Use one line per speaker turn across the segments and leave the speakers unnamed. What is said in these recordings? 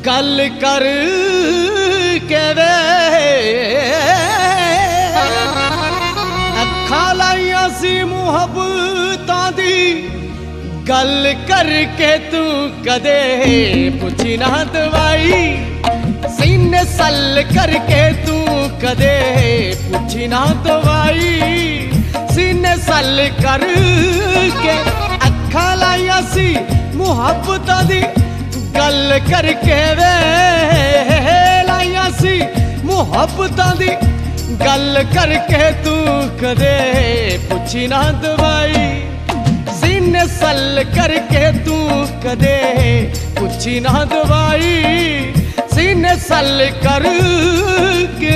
गल कर के वे अखा लाइया सी मुहब्बतां दी गल करके तू कदे पुछी ना दवाई सीने सल करके तू कदे पुछी ना दवाई सीने सल करके अखा लाइया सी मुहब्बतां दी गल करके वे लाइया सी मुहब्बतां दी गल करके तू कदे पुछी ना दवाई सीने सल करके तू कदे पुछी ना दवाई सीने सल करके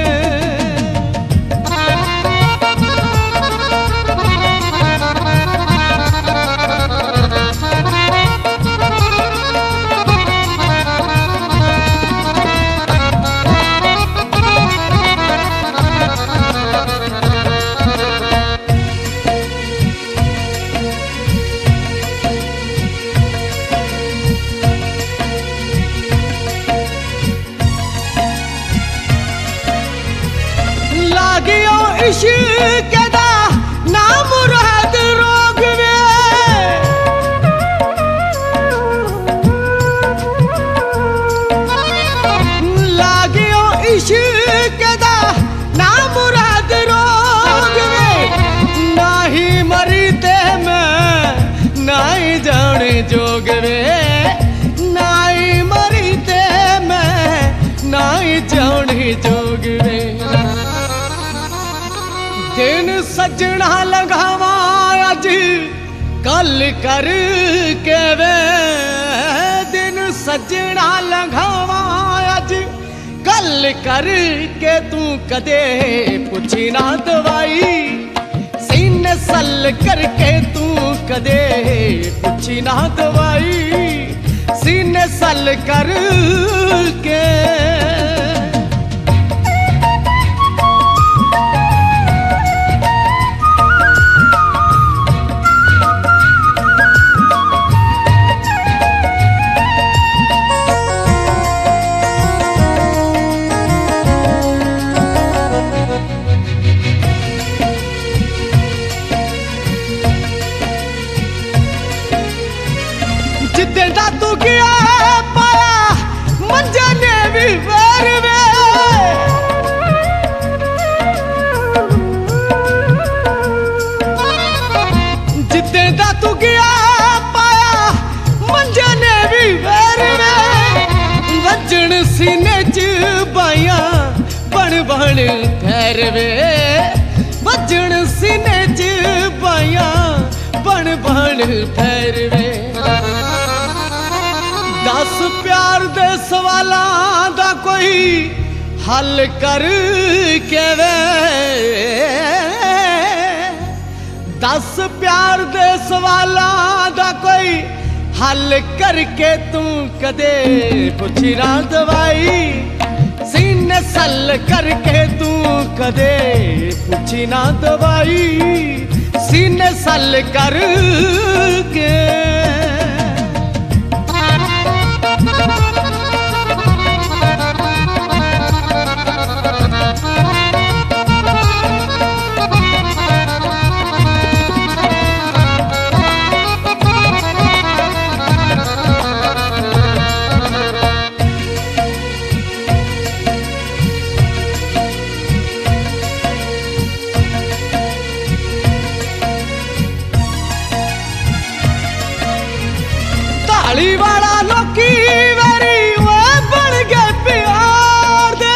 लागियो इश्क दा नाम मुराद रोग वे लागियो इश्क दा नाम मुराद रोग वे ना ही मरी ते मैं ना ही जाने जोग वे ना ही मरी ते मैं ना ही जाने जोग वे दिन सजना लगावा अज कल कर के वे दिन सजना लगावा अज कल कर के तू कदे पुछी ना दवाई सीने सल करके तू कदे पुछी ना दवाई सीने सल कर के जिद्दे दा तू गया पाया मंजा ने भी वैर वे जिद्दे दा तू गया पाया मंजा ने भी वैर वे वजन सीने च बाइया बन बन ठहर वे वजन सीने च बाइया बन बन ठहर वे दस प्यार दे सवालां दा कोई हल कर के वे दस प्यार दे सवालां दा कोई हल करके तू कदे पुछी ना दवाई सीने सल करके तू कदे पुछी ना दवाई सीने सल करके ताली वाला लोकी वेरी वो बन गए प्यार दे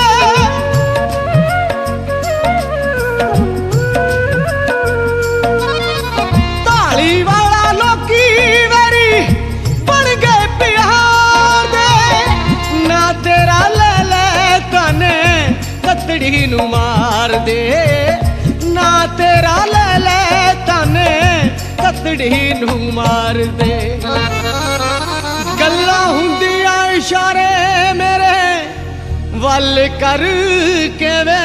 ताली वाला लोकी वेरी बन गए प्यार दे ना तेरा ले ले तने कतड़ी नू मार दे ना तेरा ले ले तने कतड़ी नू मार दे गल्लां हुंदियां इशारे मेरे वल कर के वे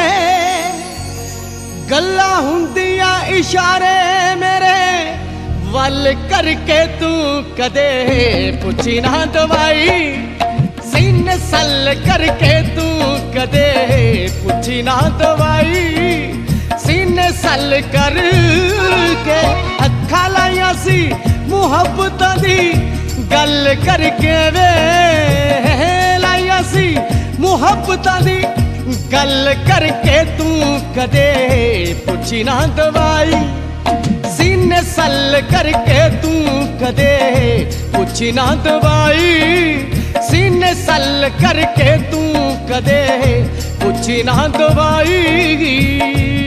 गल्लां हुंदियां इशारे मेरे वल करके तू कदे पुछी ना दवाई, सीने सल करके तू कदे पुछी ना दवाई, सीने सल करके अखा लाइया सी मुहब्बत दी गल करके वे लाइया सी मुहब्बत दी गल करके तू कदे पुछी ना दवाई, सीने सल करके तू कदे पुछी ना दवाई, सीने सल करके तू कदे पुछी ना दवाई।